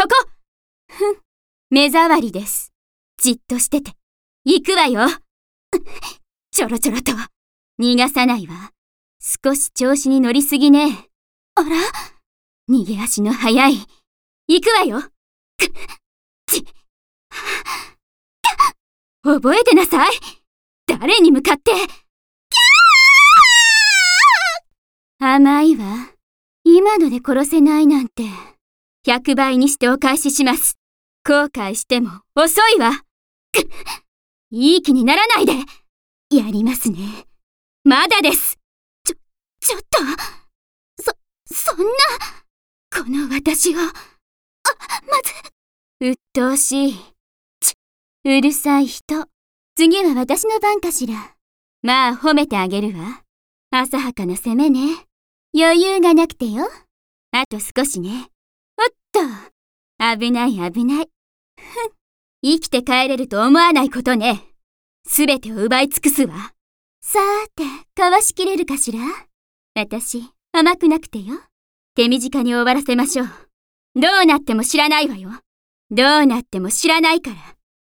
そこ。ふん、目障りです。じっとしてて。行くわよ。ちょろちょろと。逃がさないわ。少し調子に乗りすぎね。あら？逃げ足の速い。行くわよ。覚えてなさい。誰に向かって。甘いわ。今ので殺せないなんて。100倍にしてお返しします。後悔しても遅いわ。いい気にならないで。やりますね。まだです。ちょっと。そんな。この私を。まず。鬱陶しい。うるさい人。次は私の番かしら。まあ褒めてあげるわ。浅はかな攻めね。余裕がなくてよ。あと少しね。おっと。危ない危ない。生きて帰れると思わないことね。すべてを奪い尽くすわ。さーて、かわしきれるかしら？私、甘くなくてよ。手短に終わらせましょう。どうなっても知らないわよ。どうなっても知らないから。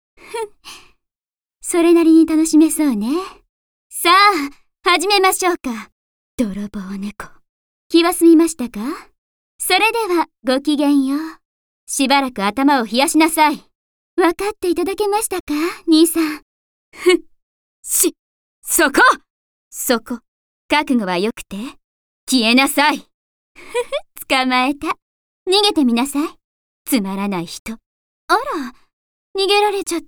それなりに楽しめそうね。さあ、始めましょうか。泥棒猫。気は済みましたか？それでは、ごきげんよう。しばらく頭を冷やしなさい。わかっていただけましたか、兄さん。そこ！覚悟はよくて。消えなさい。捕まえた。逃げてみなさい。つまらない人。あら、逃げられちゃった。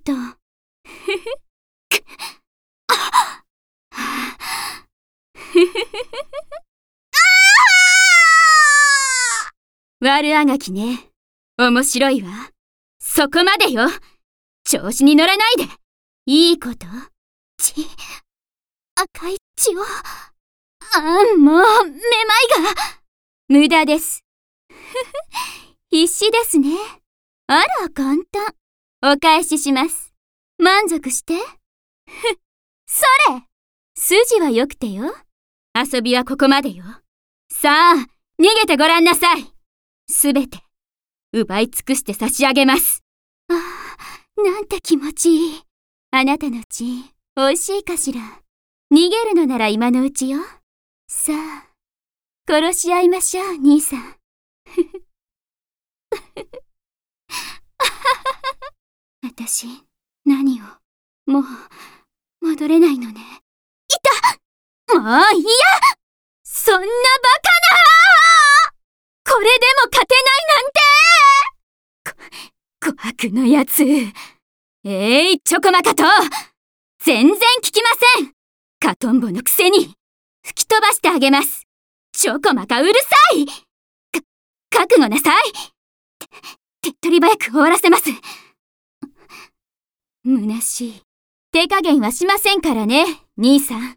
悪あがきね。面白いわ。そこまでよ。調子に乗らないで。いいこと。赤い血を。もう、めまいが。無駄です。必死ですね。あら、簡単。お返しします。満足して。それ！筋は良くてよ。遊びはここまでよ。さあ、逃げてごらんなさい。すべて、奪い尽くして差し上げます。ああ、なんて気持ちいい。あなたの血、美味しいかしら。逃げるのなら今のうちよ。さあ、殺し合いましょう、兄さん。私、何を、もう、戻れないのね。もう嫌！そんなバカな！これでも勝てないなんて！琥珀のやつ。チョコマカト！全然効きません！カトンボのくせに、吹き飛ばしてあげます。チョコマカうるさい！覚悟なさい！手っ取り早く終わらせます。虚しい。手加減はしませんからね、兄さん。